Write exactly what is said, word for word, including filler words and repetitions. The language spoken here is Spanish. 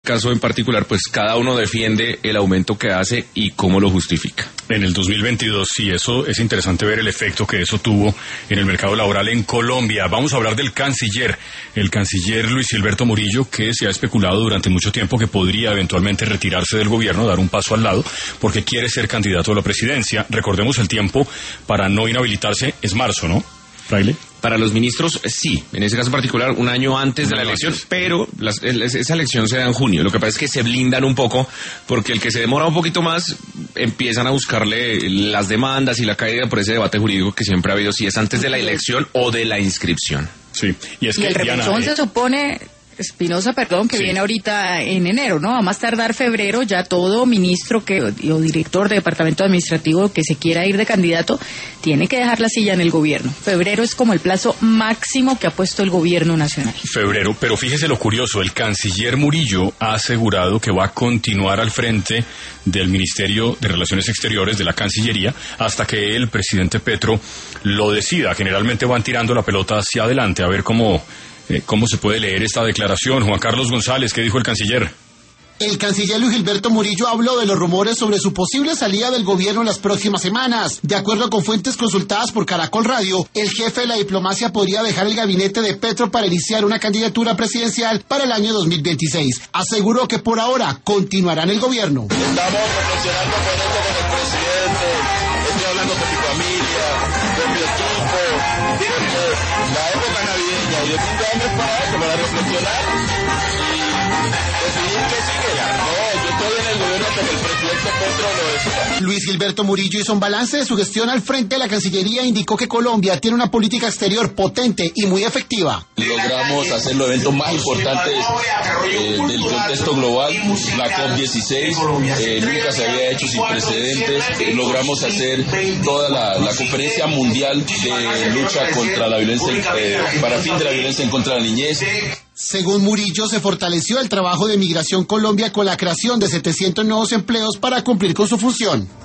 caso en particular, pues cada uno defiende el aumento que hace y cómo lo justifica. En el dos mil veintidós, sí, eso es interesante ver el efecto que eso tuvo en el mercado laboral en Colombia. Vamos a hablar del canciller, el canciller Luis Gilberto Murillo, que se ha especulado durante mucho tiempo que podría eventualmente retirarse del gobierno, dar un paso al lado, porque quiere ser candidato a la presidencia. Recordemos, el tiempo para no inhabilitarse es marzo, ¿no, Fraile? Para los ministros, sí. En ese caso particular, un año antes de la elección, pero las, esa elección se da en junio. Lo que pasa es que se blindan un poco, porque el que se demora un poquito más, empiezan a buscarle las demandas y la caída por ese debate jurídico que siempre ha habido, si es antes de la elección o de la inscripción. Sí, y es y que el remechón Diana, se supone... Espinosa, perdón, que sí. viene ahorita en enero, ¿no? A más tardar febrero, ya todo ministro que o director de departamento administrativo que se quiera ir de candidato tiene que dejar la silla en el gobierno. Febrero es como el plazo máximo que ha puesto el gobierno nacional. Febrero, pero fíjese lo curioso, el canciller Murillo ha asegurado que va a continuar al frente del Ministerio de Relaciones Exteriores, de la Cancillería, hasta que el presidente Petro lo decida. Generalmente van tirando la pelota hacia adelante, a ver cómo... ¿Cómo se puede leer esta declaración? Juan Carlos González, ¿qué dijo el canciller? El canciller Luis Gilberto Murillo habló de los rumores sobre su posible salida del gobierno en las próximas semanas. De acuerdo con fuentes consultadas por Caracol Radio, el jefe de la diplomacia podría dejar el gabinete de Petro para iniciar una candidatura presidencial para el año dos mil veintiséis. Aseguró que por ahora continuará en el gobierno. Estamos reflexionando con esto con el presidente, estoy hablando con mi familia, con mi equipo, porque la época navideña y el fin de año es para eso, para reflexionar y decidir qué sigue. No, yo estoy en el gobierno hasta que el presidente Petro lo decida. Luis Gilberto Murillo hizo un balance de su gestión al frente de la Cancillería e indicó que Colombia tiene una política exterior potente y muy efectiva. Logramos hacer los eventos más importantes eh, del contexto global, la COP dieciséis, eh, nunca se había hecho sin precedentes. Eh, logramos hacer toda la, la conferencia mundial de lucha contra la violencia, eh, para fin de la violencia en contra de la niñez. Según Murillo, se fortaleció el trabajo de Migración Colombia con la creación de setecientos nuevos empleos para cumplir con su función.